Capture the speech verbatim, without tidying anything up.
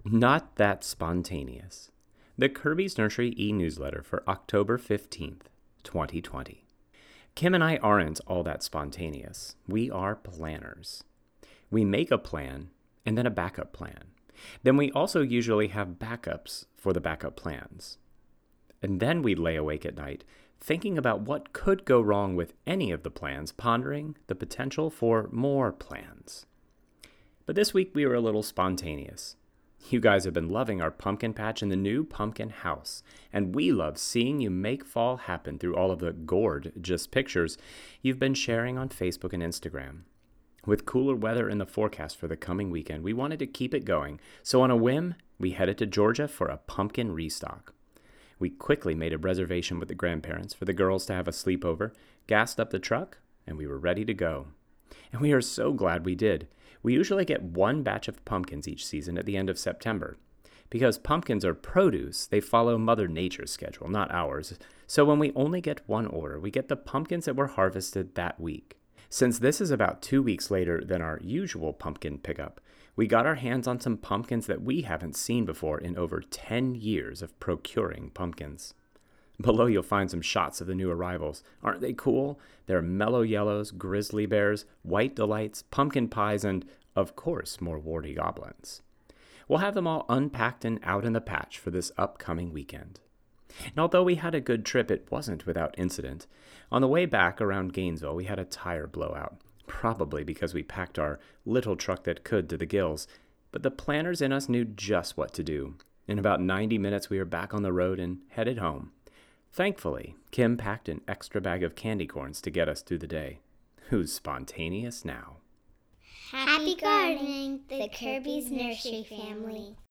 Not that spontaneous. The Kirby's Nursery e-newsletter for October fifteenth, twenty twenty. Kim and I aren't all that spontaneous. We are planners. We make a plan and then a backup plan. Then we also usually have backups for the backup plans. And then we lay awake at night thinking about what could go wrong with any of the plans, pondering the potential for more plans. But this week we were a little spontaneous. You guys have been loving our pumpkin patch and the new pumpkin house, and we love seeing you make fall happen through all of the gorgeous pictures you've been sharing on Facebook and Instagram. With cooler weather in the forecast for the coming weekend, we wanted to keep it going, so on a whim, we headed to Georgia for a pumpkin restock. We quickly made a reservation with the grandparents for the girls to have a sleepover, gassed up the truck, and we were ready to go. And we are so glad we did. We usually get one batch of pumpkins each season at the end of September. Because pumpkins are produce, they follow Mother Nature's schedule, not ours. So when we only get one order, we get the pumpkins that were harvested that week. Since this is about two weeks later than our usual pumpkin pickup, we got our hands on some pumpkins that we haven't seen before in over ten years of procuring pumpkins. Below you'll find some shots of the new arrivals. Aren't they cool? They're mellow yellows, grizzly bears, white delights, pumpkin pies, and, of course, more warty goblins. We'll have them all unpacked and out in the patch for this upcoming weekend. And although we had a good trip, it wasn't without incident. On the way back around Gainesville, we had a tire blowout, probably because we packed our little truck that could to the gills. But the planners in us knew just what to do. In about ninety minutes, we were back on the road and headed home. Thankfully, Kim packed an extra bag of candy corns to get us through the day. Who's spontaneous now? Happy gardening, the Kirby's Nursery family.